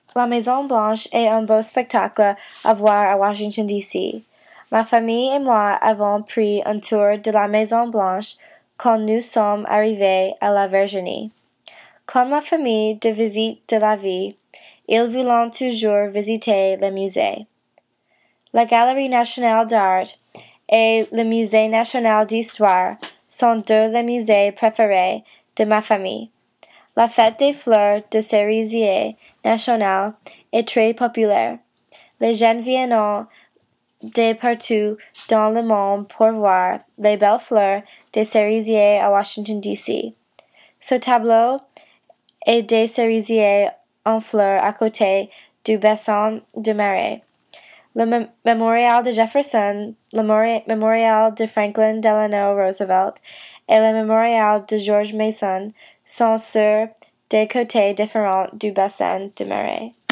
La Maison Blanche est un beau spectacle à voir à Washington, D.C. Ma famille et moi avons pris un tour de la Maison Blanche quand nous sommes arrivés à la Virginie. Comme ma famille de visite de la vie, ils voulaient toujours visiter le musée. La Galerie nationale d'art et le Musée national d'histoire sont deux des musées préférés de ma famille. La fête des fleurs de cerisier national est très populaire. Les gens viennent de partout dans le monde pour voir les belles fleurs des cerisiers à Washington, D.C. Ce tableau est des cerisiers en fleurs à côté du bassin de marée. Le mémorial de Jefferson, le mémorial de Franklin Delano Roosevelt et le mémorial de George Mason sont sur des côtés différents du bassin de marée.